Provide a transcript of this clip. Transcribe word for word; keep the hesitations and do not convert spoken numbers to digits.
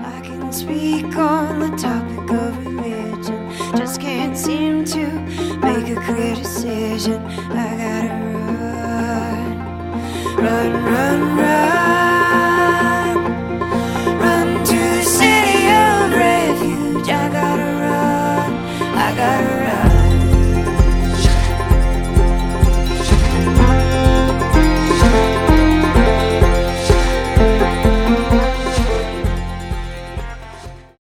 I can speak on the topic of religion, just can't seem to make a clear decision. I gotta run, run, run, run.